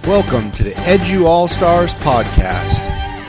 Welcome to the Edu All-Stars podcast.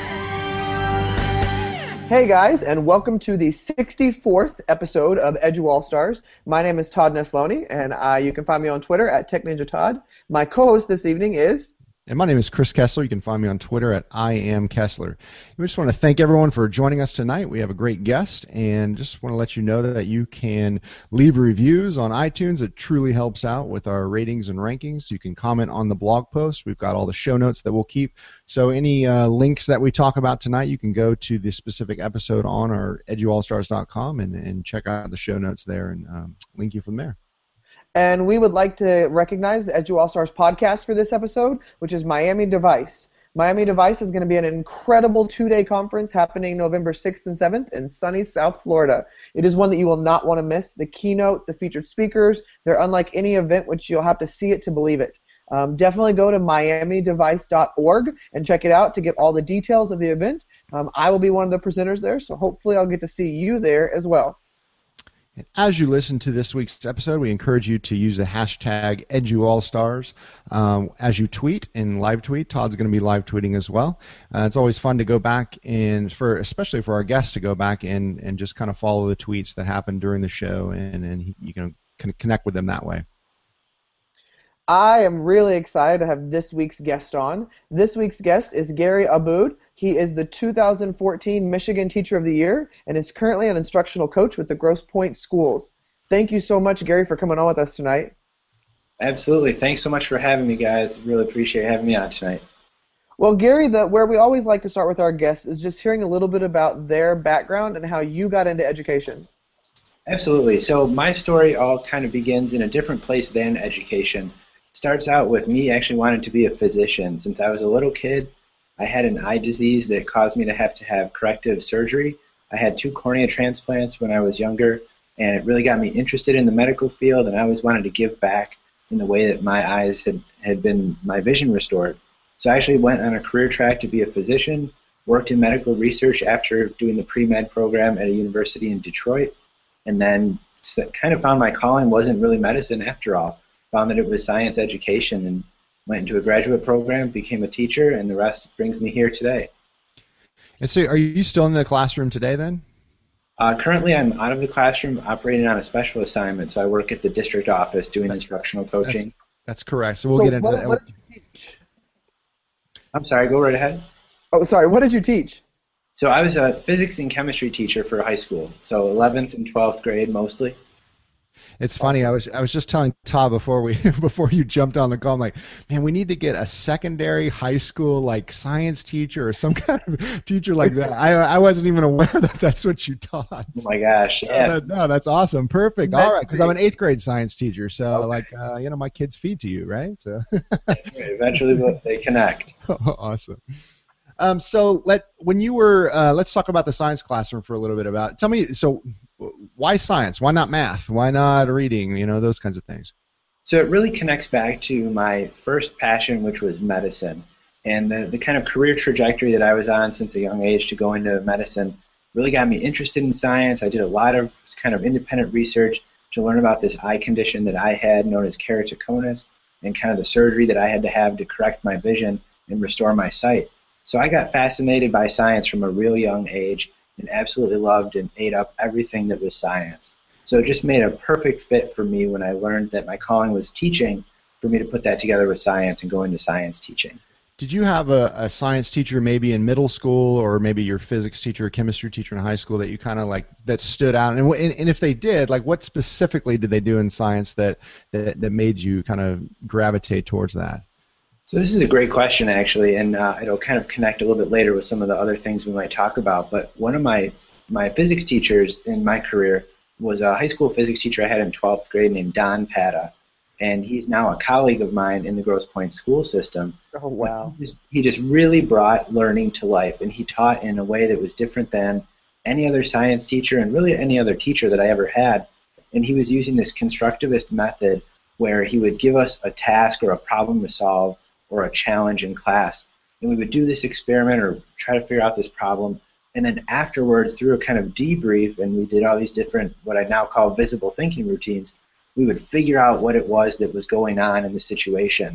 Hey guys, and welcome to the 64th episode of Edu All-Stars. My name is Todd Nesloni, and you can find me on Twitter at TechNinjaTodd. My co-host this evening is... And my name is Chris Kessler. You can find me on Twitter at IamKessler. We just want to thank everyone for joining us tonight. We have a great guest, and just want to let you know that you can leave reviews on iTunes. It truly helps out with our ratings and rankings. You can comment on the blog post. We've got all the show notes that we'll keep. So any links that we talk about tonight, you can go to the specific episode on our eduallstars.com and check out the show notes there and link you from there. And we would like to recognize the Edu All-Stars podcast for this episode, which is Miami Device. Miami Device is going to be an incredible two-day conference happening November 6th and 7th in sunny South Florida. It is one that you will not want to miss. The keynote, the featured speakers, they're unlike any event which you'll have to see it to believe it. Definitely go to miamidevice.org and check it out to get all the details of the event. I will be one of the presenters there, so hopefully I'll get to see you there as well. As you listen to this week's episode, we encourage you to use the hashtag EduAllStars as you tweet and live tweet. Todd's going to be live tweeting as well. It's always fun to go back and especially for our guests to go back and just kind of follow the tweets that happen during the show, and you can connect with them that way. I am really excited to have this week's guest on. This week's guest is Gary Aboud. He is the 2014 Michigan Teacher of the Year and is currently an instructional coach with the Grosse Pointe Schools. Thank you so much, Gary, for coming on with us tonight. Absolutely. Thanks so much for having me, guys. Really appreciate having me on tonight. Well, Gary, where we always like to start with our guests is just hearing a little bit about their background and how you got into education. Absolutely. So my story all kind of begins in a different place than education. It starts out with me actually wanting to be a physician. Since I was a little kid, I had an eye disease that caused me to have corrective surgery. I had 2 cornea transplants when I was younger, and it really got me interested in the medical field, and I always wanted to give back in the way that my eyes had been my vision restored. So I actually went on a career track to be a physician, worked in medical research after doing the pre-med program at a university in Detroit, and then kind of found my calling wasn't really medicine after all. Found that it was science education, and went into a graduate program, became a teacher, and the rest brings me here today. And so are you still in the classroom today then? Currently, I'm out of the classroom operating on a special assignment, so I work at the district office doing instructional coaching. That's correct. So we'll get into that. What did you teach? I'm sorry, go right ahead. Oh, sorry, what did you teach? So I was a physics and chemistry teacher for high school, so 11th and 12th grade mostly. It's funny. I was just telling Todd before you jumped on the call. I'm like, man, we need to get a secondary high school like science teacher or some kind of teacher like that. I wasn't even aware that that's what you taught. Oh my gosh! Yeah. No, that's awesome. Perfect. All right, because I'm an 8th grade science teacher, so my kids feed to you, right? So. That's right. Eventually, they connect. Awesome. So when you were, let's talk about the science classroom for a little bit tell me, so why science? Why not math? Why not reading? Those kinds of things. So it really connects back to my first passion, which was medicine. And the kind of career trajectory that I was on since a young age to go into medicine really got me interested in science. I did a lot of kind of independent research to learn about this eye condition that I had known as keratoconus and kind of the surgery that I had to have to correct my vision and restore my sight. So I got fascinated by science from a real young age and absolutely loved and ate up everything that was science. So it just made a perfect fit for me when I learned that my calling was teaching, for me to put that together with science and go into science teaching. Did you have a science teacher maybe in middle school, or maybe your physics teacher or chemistry teacher in high school that you kind of that stood out? And if they did, what specifically did they do in science that made you kind of gravitate towards that? So this is a great question, actually, and it'll kind of connect a little bit later with some of the other things we might talk about. But one of my physics teachers in my career was a high school physics teacher I had in 12th grade named Don Pata, and he's now a colleague of mine in the Grosse Pointe school system. Oh, wow. He just really brought learning to life, and he taught in a way that was different than any other science teacher and really any other teacher that I ever had. And he was using this constructivist method where he would give us a task or a problem to solve or a challenge in class, and we would do this experiment or try to figure out this problem, and then afterwards, through a kind of debrief, and we did all these different, what I now call visible thinking routines, we would figure out what it was that was going on in the situation.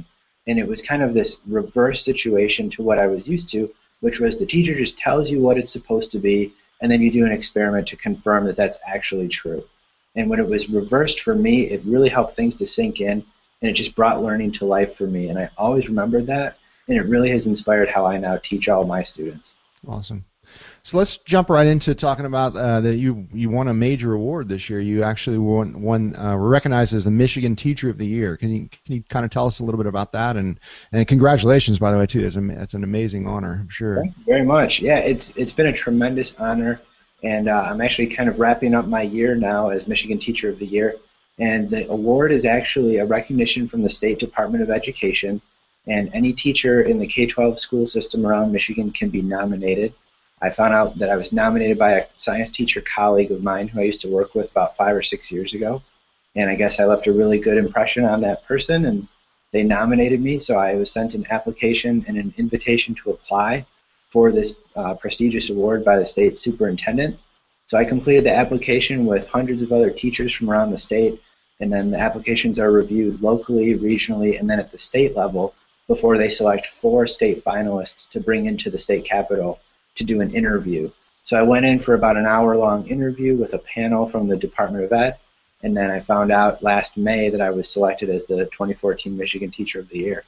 And it was kind of this reverse situation to what I was used to, which was the teacher just tells you what it's supposed to be, and then you do an experiment to confirm that that's actually true. And when it was reversed for me, it really helped things to sink in, and it just brought learning to life for me. And I always remembered that, and it really has inspired how I now teach all my students. Awesome. So let's jump right into talking about that you won a major award this year. You actually were recognized as the Michigan Teacher of the Year. Can you kind of tell us a little bit about that? And congratulations, by the way, too. That's an amazing honor, I'm sure. Thank you very much. Yeah, it's been a tremendous honor, and I'm actually kind of wrapping up my year now as Michigan Teacher of the Year. And the award is actually a recognition from the State Department of Education, and any teacher in the K-12 school system around Michigan can be nominated. I found out that I was nominated by a science teacher colleague of mine who I used to work with about 5 or 6 years ago. And I guess I left a really good impression on that person, and they nominated me. So I was sent an application and an invitation to apply for this prestigious award by the state superintendent. So I completed the application with hundreds of other teachers from around the state, and then the applications are reviewed locally, regionally, and then at the state level before they select 4 state finalists to bring into the state capitol to do an interview. So I went in for about an hour-long interview with a panel from the Department of Ed, and then I found out last May that I was selected as the 2014 Michigan Teacher of the Year.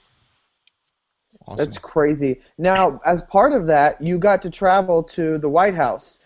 Awesome. That's crazy. Now, as part of that, you got to travel to the White House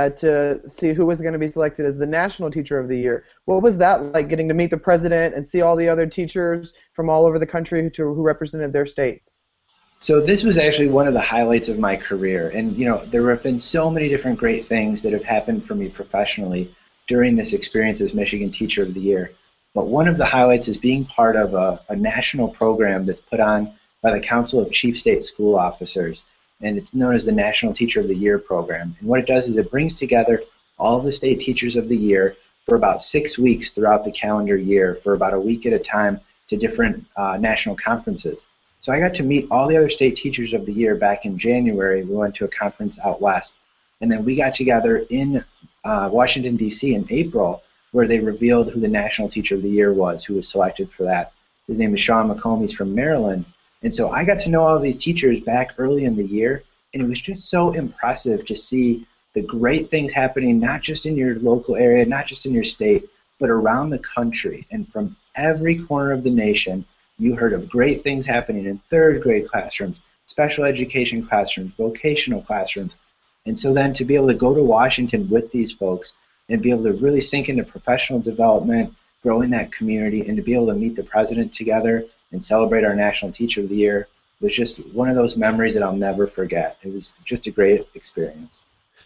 to see who was going to be selected as the National Teacher of the Year. What was that like, getting to meet the president and see all the other teachers from all over the country who represented their states? So this was actually one of the highlights of my career. And, there have been so many different great things that have happened for me professionally during this experience as Michigan Teacher of the Year. But one of the highlights is being part of a national program that's put on by the Council of Chief State School Officers, and it's known as the National Teacher of the Year program. And what it does is it brings together all of the state teachers of the year for about 6 weeks throughout the calendar year, for about a week at a time, to different national conferences. So I got to meet all the other state teachers of the year back in January. We went to a conference out west. And then we got together in Washington, D.C. in April, where they revealed who the National Teacher of the Year was, who was selected for that. His name is Sean McComb. He's from Maryland. And so I got to know all of these teachers back early in the year, and it was just so impressive to see the great things happening, not just in your local area, not just in your state, but around the country. And from every corner of the nation, you heard of great things happening in third grade classrooms, special education classrooms, vocational classrooms. And so then to be able to go to Washington with these folks and be able to really sink into professional development, grow in that community, and to be able to meet the president together and celebrate our National Teacher of the Year was just one of those memories that I'll never forget. It was just a great experience.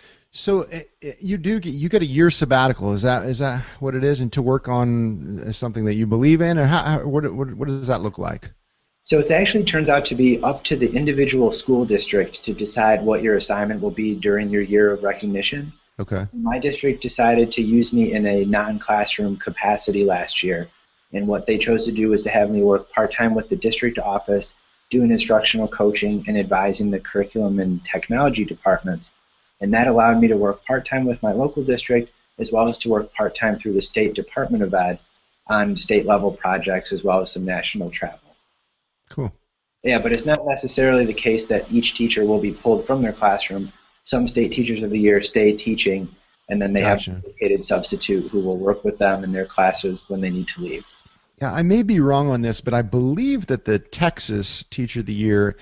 So you get a year sabbatical. Is that what it is? And to work on something that you believe in, or what does that look like? So it actually turns out to be up to the individual school district to decide what your assignment will be during your year of recognition. Okay. My district decided to use me in a non-classroom capacity last year, and what they chose to do was to have me work part-time with the district office, doing instructional coaching and advising the curriculum and technology departments. And that allowed me to work part-time with my local district, as well as to work part-time through the State Department of Ed on state-level projects, as well as some national travel. Cool. Yeah, but it's not necessarily the case that each teacher will be pulled from their classroom. Some state teachers of the year stay teaching, and then they Gotcha. have a dedicated substitute who will work with them in their classes when they need to leave. Yeah, I may be wrong on this, but I believe that the Texas Teacher of the Year,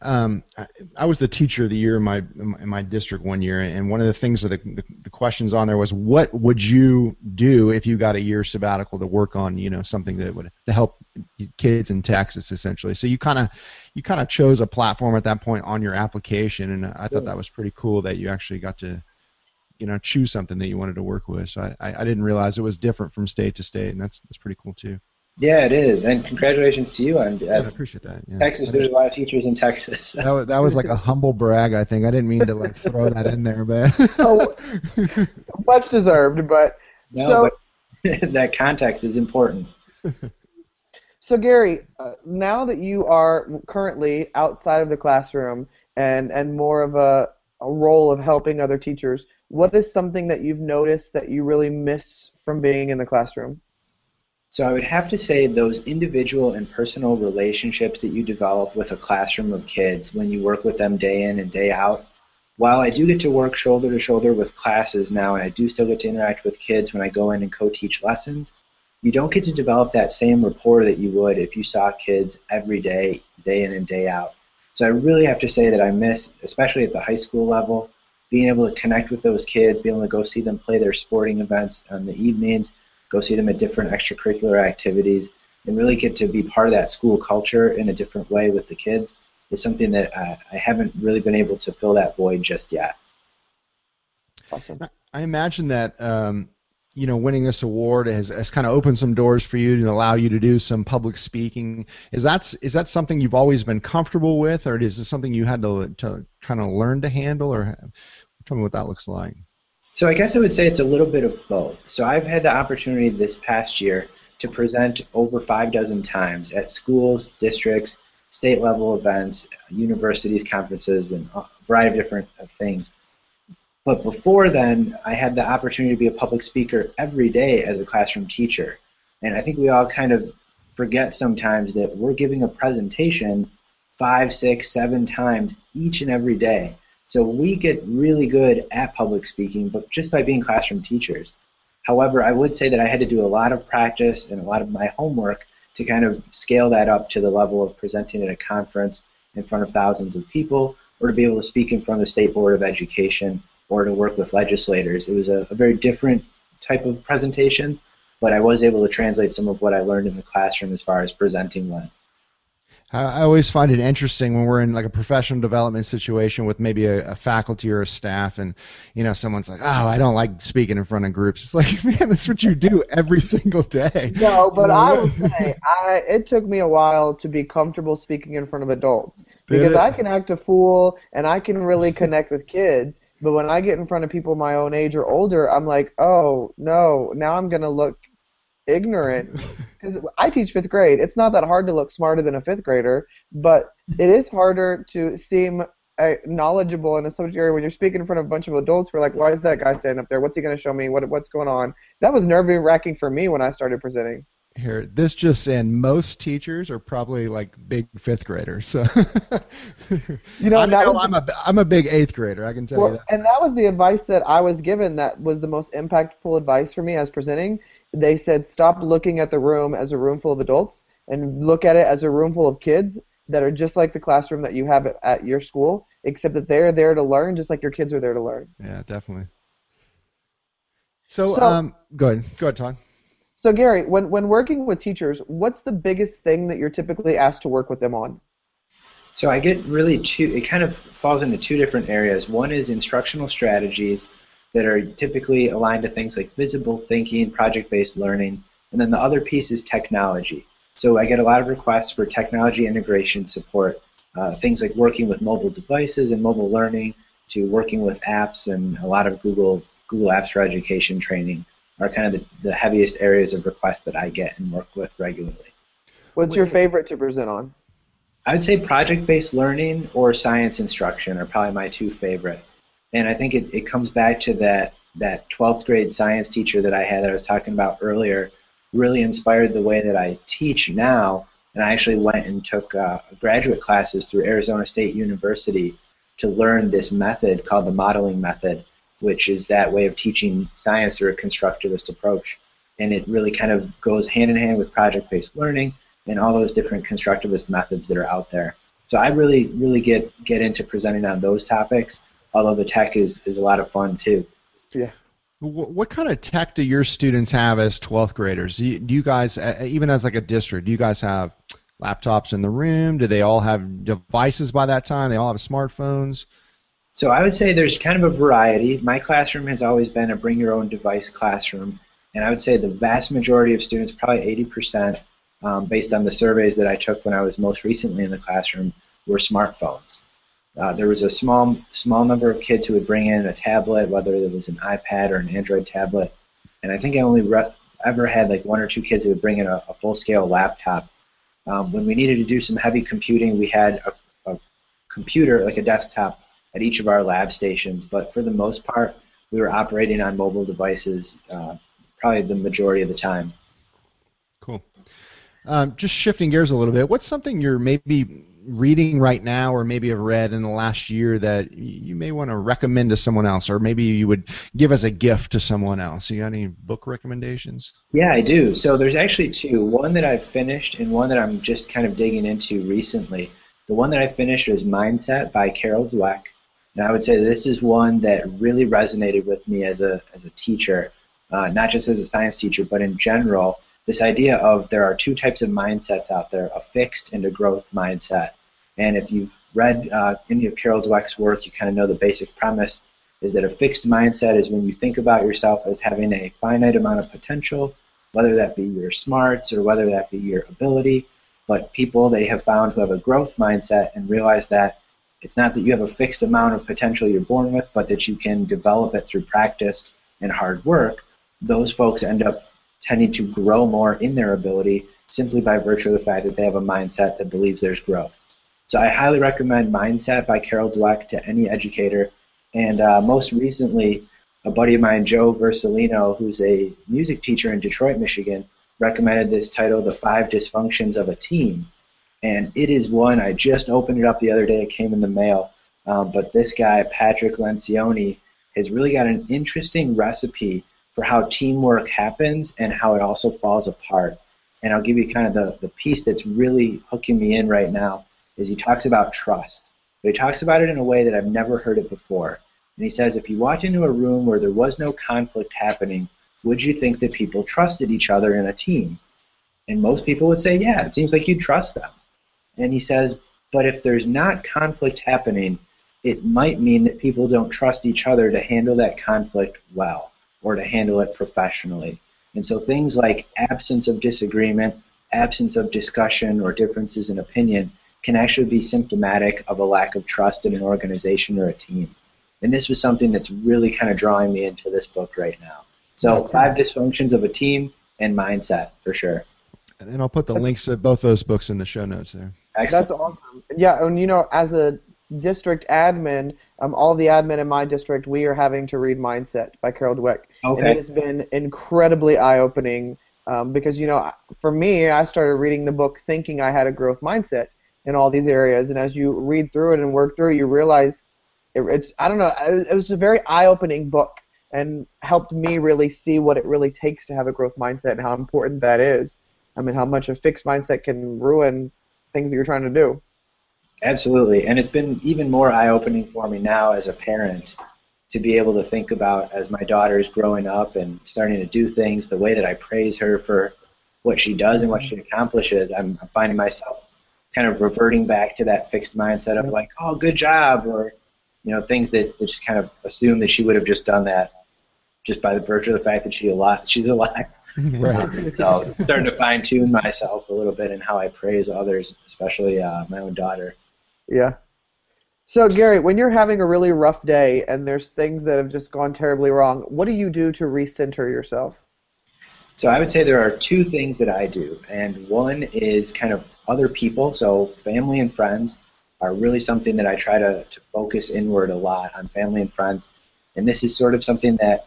I was the Teacher of the Year in my district one year, and one of the things that the questions on there was, what would you do if you got a year sabbatical to work on, something that would to help kids in Texas, essentially. So you kind of chose a platform at that point on your application, and I thought that was pretty cool that you actually got to choose something that you wanted to work with. So I didn't realize it was different from state to state, and that's pretty cool too. Yeah, it is, and congratulations to you. I appreciate that. Yeah. Texas, there's a lot of teachers in Texas. That was like a humble brag, I think. I didn't mean to throw that in there, but Oh, much deserved, but but that context is important. So Gary, now that you are currently outside of the classroom and more of a role of helping other teachers, what is something that you've noticed that you really miss from being in the classroom? So I would have to say those individual and personal relationships that you develop with a classroom of kids when you work with them day in and day out. While I do get to work shoulder to shoulder with classes now, and I do still get to interact with kids when I go in and co-teach lessons, you don't get to develop that same rapport that you would if you saw kids every day, day in and day out. So I really have to say that I miss, especially at the high school level, being able to connect with those kids, being able to go see them play their sporting events on the evenings, go see them at different extracurricular activities, and really get to be part of that school culture in a different way with the kids is something that I haven't really been able to fill that void just yet. Awesome. I imagine that winning this award has kind of opened some doors for you to allow you to do some public speaking. Is that something you've always been comfortable with, or is this something you had to kind of learn to handle, or tell me what that looks like? So I guess I would say it's a little bit of both. So I've had the opportunity this past year to present over 6 times at schools, districts, state level events, universities, conferences, and a variety of different things. But before then, I had the opportunity to be a public speaker every day as a classroom teacher. And I think we all kind of forget sometimes that we're giving a presentation 5, 6, 7 times each and every day. So we get really good at public speaking, but just by being classroom teachers. However, I would say that I had to do a lot of practice and a lot of my homework to kind of scale that up to the level of presenting at a conference in front of thousands of people, or to be able to speak in front of the State Board of Education, or to work with legislators. It was a very different type of presentation, but I was able to translate some of what I learned in the classroom as far as presenting went. I always find it interesting when we're in like a professional development situation with maybe a faculty or a staff, and someone's like, "Oh, I don't like speaking in front of groups." It's like, man, that's what you do every single day. No, but I will say, it took me a while to be comfortable speaking in front of adults, because I can act a fool and I can really connect with kids. But when I get in front of people my own age or older, I'm like, oh no, now I'm gonna look ignorant. Because I teach 5th grade. It's not that hard to look smarter than a 5th grader, but it is harder to seem knowledgeable in a subject area when you're speaking in front of a bunch of adults. We're like, why is that guy standing up there? What's he going to show me? What's going on? That was nerve-wracking for me when I started presenting. Here, this just in, most teachers are probably like big 5th graders. So I'm a big 8th grader, I can tell you that. And that was the advice that I was given that was the most impactful advice for me as presenting. They said, stop looking at the room as a room full of adults and look at it as a room full of kids that are just like the classroom that you have at your school, except that they're there to learn just like your kids are there to learn. Yeah, definitely. So go ahead, Todd. So Gary, when working with teachers, what's the biggest thing that you're typically asked to work with them on? So I get it kind of falls into 2 different areas. One is instructional strategies that are typically aligned to things like visible thinking, project-based learning, and then the other piece is technology. So I get a lot of requests for technology integration support, things like working with mobile devices and mobile learning, to working with apps, and a lot of Google Apps for Education training are kind of the heaviest areas of requests that I get and work with regularly. What's your favorite to present on? I would say project-based learning or science instruction are probably my 2 favorite. And I think it comes back to that 12th grade science teacher that I had that I was talking about earlier, really inspired the way that I teach now. And I actually went and took graduate classes through Arizona State University to learn this method called the modeling method, which is that way of teaching science through a constructivist approach. And it really kind of goes hand in hand with project-based learning and all those different constructivist methods that are out there. So I really, really get into presenting on those topics, although the tech is a lot of fun too. Yeah. What kind of tech do your students have as 12th graders? Do you guys, even as like a district, do you guys have laptops in the room? Do they all have devices by that time? They all have smartphones? So I would say there's kind of a variety. My classroom has always been a bring your own device classroom, and I would say the vast majority of students, probably 80%, based on the surveys that I took when I was most recently in the classroom, were smartphones. There was a small number of kids who would bring in a tablet, whether it was an iPad or an Android tablet, and I think I only ever had like 1 or 2 kids who would bring in a full-scale laptop. When we needed to do some heavy computing, we had a computer, like a desktop, at each of our lab stations, but for the most part, we were operating on mobile devices probably the majority of the time. Just shifting gears a little bit, what's something you're maybe reading right now or maybe have read in the last year that you may want to recommend to someone else, or maybe you would give as a gift to someone else? You got any book recommendations? Yeah, I do. So there's actually two. One that I've finished and one that I'm just kind of digging into recently. The one that I finished was Mindset by Carol Dweck. And I would say this is one that really resonated with me as a teacher, not just as a science teacher, but in general. This idea of there are two types of mindsets out there, a fixed and a growth mindset. And if you've read any of Carol Dweck's work, you kind of know the basic premise is that a fixed mindset is when you think about yourself as having a finite amount of potential, whether that be your smarts or whether that be your ability. But people they have found who have a growth mindset and realize that it's not that you have a fixed amount of potential you're born with, but that you can develop it through practice and hard work, those folks end up tending to grow more in their ability simply by virtue of the fact that they have a mindset that believes there's growth. So I highly recommend Mindset by Carol Dweck to any educator. And most recently, a buddy of mine, Joe Versalino, who's a music teacher in Detroit, Michigan, recommended this title, The 5 Dysfunctions of a Team. And it is one, I just opened it up the other day, it came in the mail. But this guy, Patrick Lencioni, has really got an interesting recipe for how teamwork happens and how it also falls apart. And I'll give you kind of the piece that's really hooking me in right now is he talks about trust. But he talks about it in a way that I've never heard it before. And he says, if you walked into a room where there was no conflict happening, would you think that people trusted each other in a team? And most people would say, yeah, it seems like you trust them. And he says, but if there's not conflict happening, it might mean that people don't trust each other to handle that conflict well or to handle it professionally. And so things like absence of disagreement, absence of discussion, or differences in opinion can actually be symptomatic of a lack of trust in an organization or a team. And this was something that's really kind of drawing me into this book right now. So 5 Dysfunctions of a Team and Mindset, for sure. And I'll put the links to both those books in the show notes there. Excellent. That's awesome. Yeah, and as a district admin, all the admin in my district, we are having to read Mindset by Carol Dweck. Okay. And it has been incredibly eye-opening because, for me, I started reading the book thinking I had a growth mindset in all these areas. And as you read through it and work through it, you realize it was a very eye-opening book and helped me really see what it really takes to have a growth mindset and how important that is. I mean, how much a fixed mindset can ruin things that you're trying to do. Absolutely, and it's been even more eye-opening for me now as a parent to be able to think about as my daughter's growing up and starting to do things the way that I praise her for what she does and what she accomplishes. I'm finding myself kind of reverting back to that fixed mindset of like, oh, good job, or things that just kind of assume that she would have just done that just by the virtue of the fact that she's alive. Right. So starting to fine-tune myself a little bit in how I praise others, especially my own daughter. Yeah. So, Gary, when you're having a really rough day and there's things that have just gone terribly wrong, what do you do to recenter yourself? So I would say there are 2 things that I do, and one is kind of other people, so family and friends are really something that I try to focus inward a lot on, family and friends. And this is sort of something that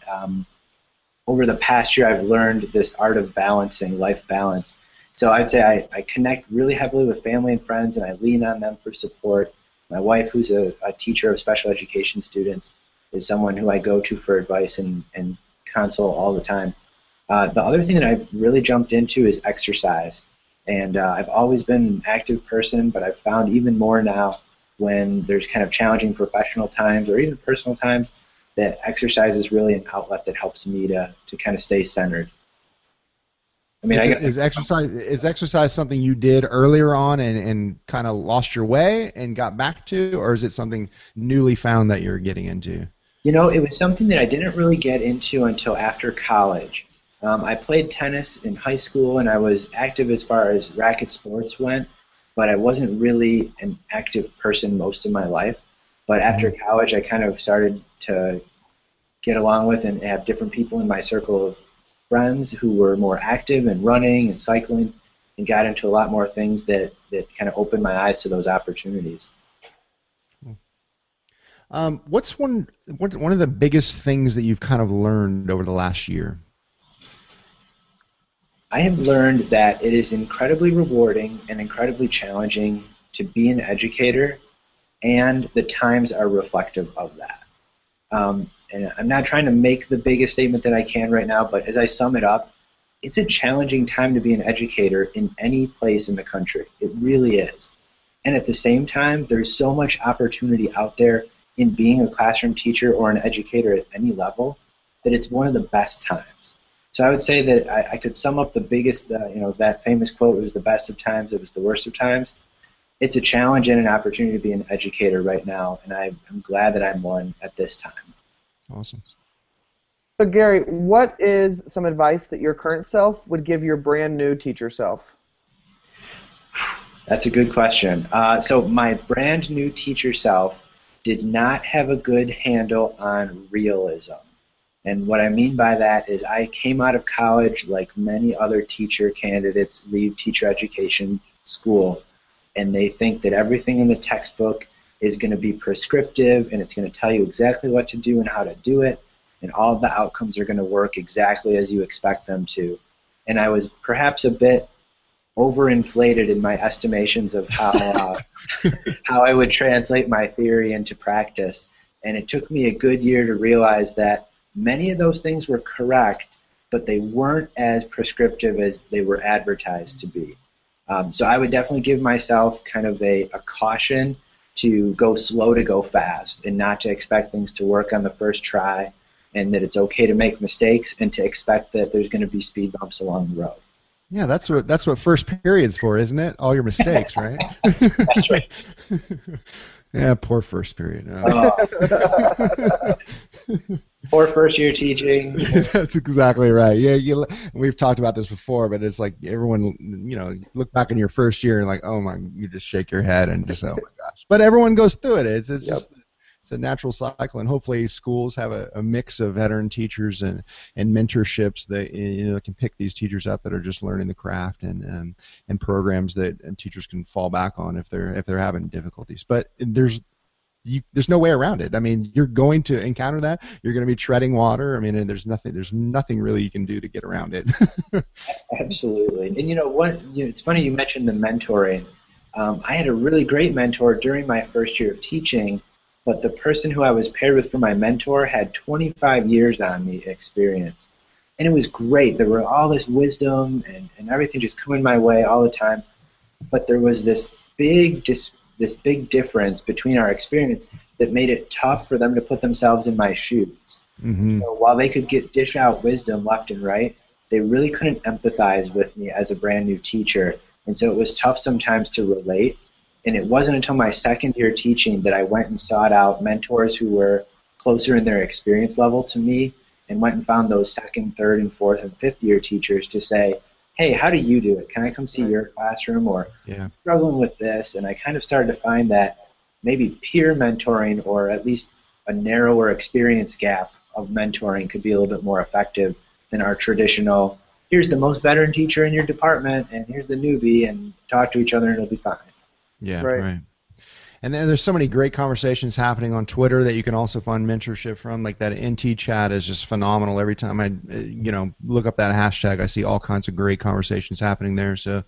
over the past year I've learned this art of balancing, life balance. So I'd say I connect really heavily with family and friends, and I lean on them for support. My wife, who's a teacher of special education students, is someone who I go to for advice and counsel all the time. The other thing that I've really jumped into is exercise. And I've always been an active person, but I've found even more now when there's kind of challenging professional times or even personal times that exercise is really an outlet that helps me to kind of stay centered. I mean, is exercise something you did earlier on and kind of lost your way and got back to, or is it something newly found that you're getting into? It was something that I didn't really get into until after college. I played tennis in high school, and I was active as far as racket sports went, but I wasn't really an active person most of my life. But after college, I kind of started to get along with and have different people in my circle of friends who were more active and running and cycling, and got into a lot more things that kind of opened my eyes to those opportunities. What's one of the biggest things that you've kind of learned over the last year? I have learned that it is incredibly rewarding and incredibly challenging to be an educator, and the times are reflective of that. And I'm not trying to make the biggest statement that I can right now, but as I sum it up, it's a challenging time to be an educator in any place in the country. It really is. And at the same time, there's so much opportunity out there in being a classroom teacher or an educator at any level that it's one of the best times. So I would say that I could sum up the biggest, that famous quote, it was the best of times, it was the worst of times. It's a challenge and an opportunity to be an educator right now, and I'm glad that I'm one at this time. Awesome. So Gary, what is some advice that your current self would give your brand new teacher self? That's a good question. So my brand new teacher self did not have a good handle on realism. And what I mean by that is I came out of college like many other teacher candidates leave teacher education school, and they think that everything in the textbook is going to be prescriptive and it's going to tell you exactly what to do and how to do it, and all of the outcomes are going to work exactly as you expect them to. And I was perhaps a bit overinflated in my estimations of how I would translate my theory into practice. And it took me a good year to realize that many of those things were correct, but they weren't as prescriptive as they were advertised to be. So I would definitely give myself kind of a caution to go slow to go fast, and not to expect things to work on the first try, and that it's okay to make mistakes and to expect that there's going to be speed bumps along the road. Yeah, that's what first period's for, isn't it? All your mistakes, right? That's right. Yeah, poor first period. Or first year teaching. That's exactly right. Yeah, we've talked about this before, but it's like everyone, look back in your first year and like, oh my, you just shake your head and just, oh my gosh. But everyone goes through it. It's just, it's a natural cycle, and hopefully schools have a mix of veteran teachers and mentorships that can pick these teachers up that are just learning the craft, and programs that teachers can fall back on if they're having difficulties. But there's no way around it. I mean, you're going to encounter that. You're going to be treading water. I mean, and there's nothing really you can do to get around it. Absolutely. And it's funny you mentioned the mentoring. I had a really great mentor during my first year of teaching, but the person who I was paired with for my mentor had 25 years on me experience. And it was great. There were all this wisdom and everything just coming my way all the time. But there was this big difference between our experience that made it tough for them to put themselves in my shoes. Mm-hmm. So while they could dish out wisdom left and right, they really couldn't empathize with me as a brand new teacher. And so it was tough sometimes to relate. And it wasn't until my second year teaching that I went and sought out mentors who were closer in their experience level to me, and went and found those second, third, and fourth, and fifth year teachers to say, hey, how do you do it? Can I come see your classroom? Or I'm struggling with this. And I kind of started to find that maybe peer mentoring, or at least a narrower experience gap of mentoring, could be a little bit more effective than our traditional, here's the most veteran teacher in your department, and here's the newbie, and talk to each other and it'll be fine. Yeah, right. And then there's so many great conversations happening on Twitter that you can also find mentorship from. Like that NT chat is just phenomenal. Every time I, look up that hashtag, I see all kinds of great conversations happening there. So,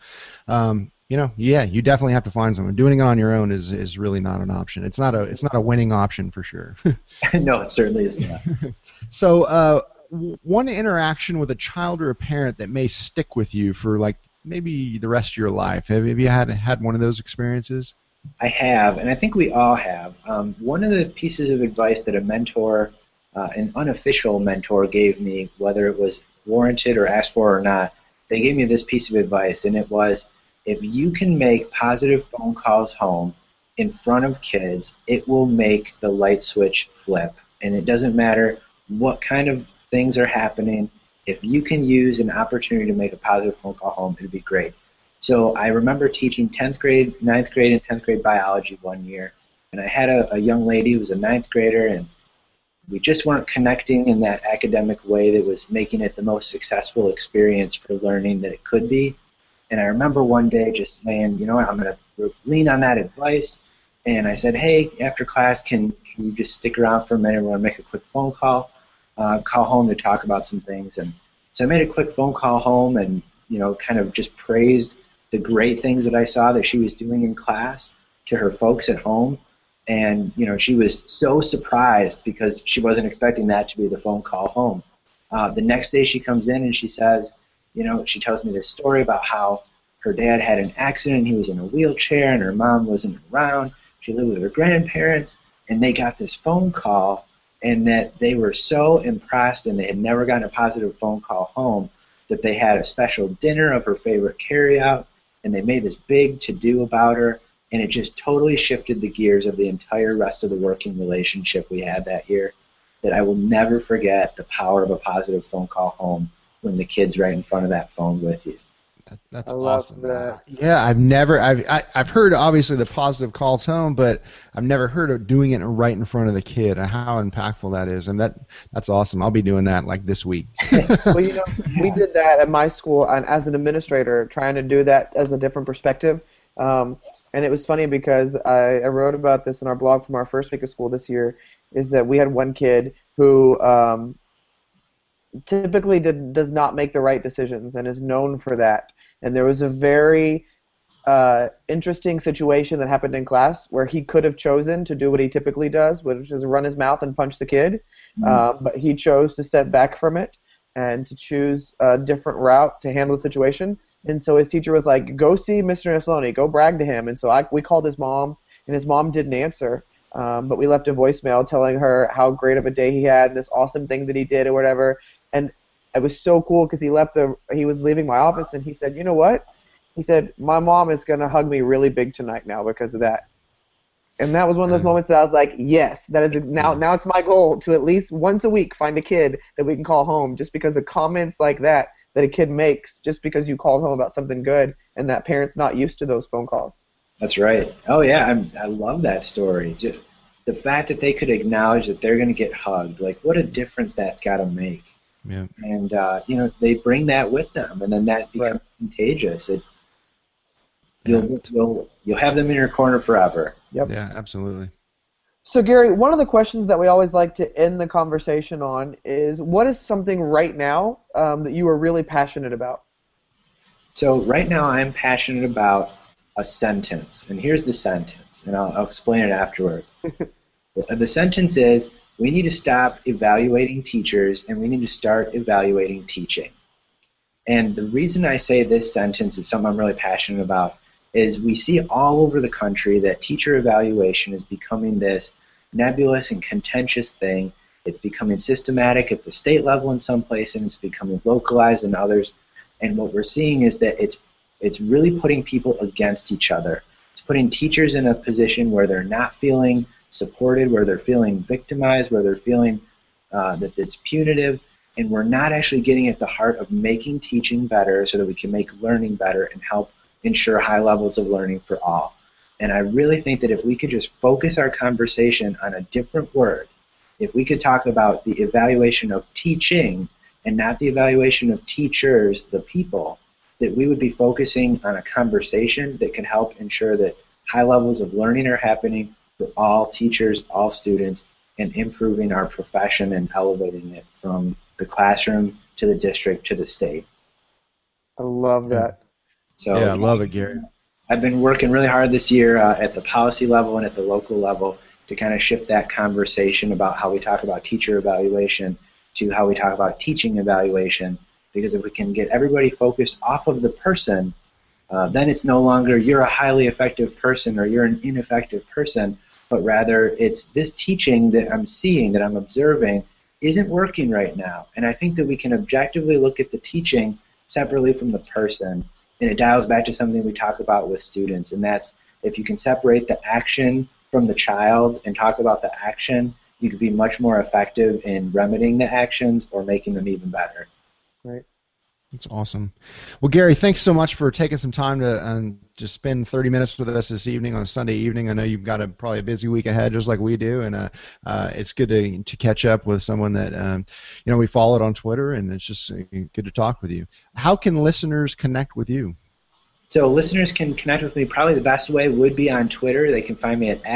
you definitely have to find someone. Doing it on your own is really not an option. It's not a winning option for sure. No, it certainly is not. So, one interaction with a child or a parent that may stick with you for like maybe the rest of your life. Have you had one of those experiences? I have, and I think we all have. One of the pieces of advice that a mentor, an unofficial mentor, gave me, whether it was warranted or asked for or not, they gave me this piece of advice, and it was, if you can make positive phone calls home in front of kids, it will make the light switch flip. And it doesn't matter what kind of things are happening. If you can use an opportunity to make a positive phone call home, it would be great. So I remember teaching 10th grade, 9th grade, and 10th grade biology one year, and I had a young lady who was a 9th grader, and we just weren't connecting in that academic way that was making it the most successful experience for learning that it could be. And I remember one day just saying, you know what, I'm going to lean on that advice. And I said, hey, after class, can you just stick around for a minute? We're going to make a quick phone call, call home to talk about some things. And so I made a quick phone call home, and kind of just praised the great things that I saw that she was doing in class to her folks at home. And, she was so surprised because she wasn't expecting that to be the phone call home. The next day she comes in and she says, she tells me this story about how her dad had an accident. He was in a wheelchair and her mom wasn't around. She lived with her grandparents, and they got this phone call, and that they were so impressed, and they had never gotten a positive phone call home, that they had a special dinner of her favorite carryout, and they made this big to-do about her, and it just totally shifted the gears of the entire rest of the working relationship we had that year, that I will never forget the power of a positive phone call home when the kid's right in front of that phone with you. That's I awesome. love that. Yeah, I've heard obviously the positive calls home, but I've never heard of doing it right in front of the kid. How impactful that is, and that's awesome. I'll be doing that like this week. Well, we did that at my school, and as an administrator, trying to do that as a different perspective. And it was funny because I wrote about this in our blog from our first week of school this year. Is that we had one kid who typically does not make the right decisions and is known for that. And there was a very interesting situation that happened in class where he could have chosen to do what he typically does, which is run his mouth and punch the kid, but he chose to step back from it and to choose a different route to handle the situation. And so his teacher was like, go see Mr. Nesloni, go brag to him. And so we called his mom, and his mom didn't answer. But we left a voicemail telling her how great of a day he had and this awesome thing that he did or whatever. And it was so cool because he was leaving my office, and he said, you know what? He said, my mom is going to hug me really big tonight now because of that. And that was one of those moments that I was like, yes, that is now it's my goal to at least once a week find a kid that we can call home, just because of comments like that a kid makes just because you called home about something good and that parent's not used to those phone calls. That's right. Oh, yeah, I love that story. Just the fact that they could acknowledge that they're going to get hugged, like what a difference that's got to make. Yeah. And, they bring that with them, and then that becomes contagious. You'll have them in your corner forever. Yep. Yeah, absolutely. So, Gary, one of the questions that we always like to end the conversation on is, what is something right now that you are really passionate about? So right now I'm passionate about a sentence, and here's the sentence, and I'll explain it afterwards. The sentence is, we need to stop evaluating teachers, and we need to start evaluating teaching. And the reason I say this sentence is something I'm really passionate about is we see all over the country that teacher evaluation is becoming this nebulous and contentious thing. It's becoming systematic at the state level in some places, and it's becoming localized in others. And what we're seeing is that it's really putting people against each other. It's putting teachers in a position where they're not feeling supported, where they're feeling victimized, where they're feeling that it's punitive, and we're not actually getting at the heart of making teaching better so that we can make learning better and help ensure high levels of learning for all. And I really think that if we could just focus our conversation on a different word, if we could talk about the evaluation of teaching and not the evaluation of teachers, the people, that we would be focusing on a conversation that can help ensure that high levels of learning are happening for all teachers, all students, and improving our profession and elevating it from the classroom to the district to the state. I love that. So yeah, I love it, Gary. I've been working really hard this year at the policy level and at the local level to kind of shift that conversation about how we talk about teacher evaluation to how we talk about teaching evaluation, because if we can get everybody focused off of the person, then it's no longer you're a highly effective person or you're an ineffective person, but rather it's this teaching that I'm seeing, that I'm observing, isn't working right now. And I think that we can objectively look at the teaching separately from the person, and it dials back to something we talk about with students, and that's if you can separate the action from the child and talk about the action, you could be much more effective in remedying the actions or making them even better. Right. That's awesome. Well, Gary, thanks so much for taking some time to spend 30 minutes with us this evening on a Sunday evening. I know you've got probably a busy week ahead, just like we do, and it's good to catch up with someone that we followed on Twitter, and it's just good to talk with you. How can listeners connect with you? So listeners can connect with me. Probably the best way would be on Twitter. They can find me at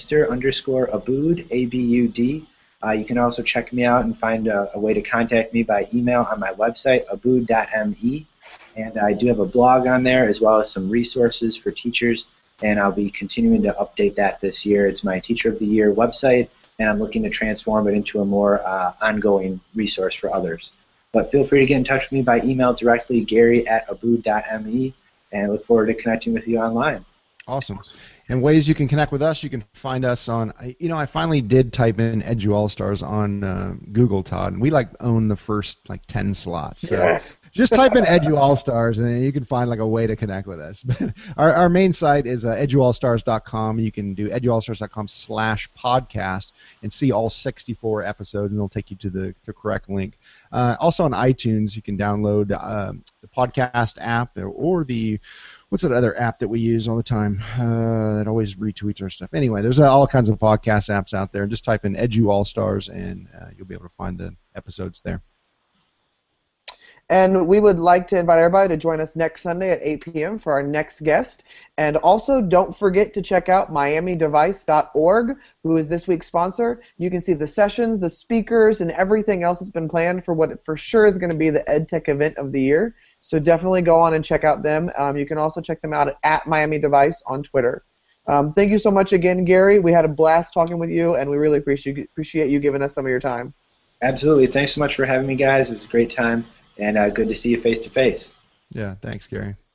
Mr_Aboud, A-B-U-D. You can also check me out and find a way to contact me by email on my website, aboud.me. And I do have a blog on there as well as some resources for teachers, and I'll be continuing to update that this year. It's my Teacher of the Year website, and I'm looking to transform it into a more ongoing resource for others. But feel free to get in touch with me by email directly, gary@abood.me, and I look forward to connecting with you online. Awesome. And ways you can connect with us, you can find us on, I finally did type in Edu All-Stars on Google, Todd, and we own the first 10 slots. So just type in Edu All-Stars and you can find a way to connect with us. Our main site is eduallstars.com. You can do eduallstars.com/podcast and see all 64 episodes, and it'll take you to the correct link. Also on iTunes, you can download the podcast app or the what's that other app that we use all the time that always retweets our stuff? Anyway, there's all kinds of podcast apps out there. Just type in Edu All-Stars, and you'll be able to find the episodes there. And we would like to invite everybody to join us next Sunday at 8 p.m. for our next guest. And also, don't forget to check out miamidevice.org, who is this week's sponsor. You can see the sessions, the speakers, and everything else that's been planned for what for sure is going to be the EdTech event of the year. So definitely go on and check out them. You can also check them out at Miami Device on Twitter. Thank you so much again, Gary. We had a blast talking with you, and we really appreciate you giving us some of your time. Absolutely. Thanks so much for having me, guys. It was a great time, and good to see you face to face. Yeah, thanks, Gary.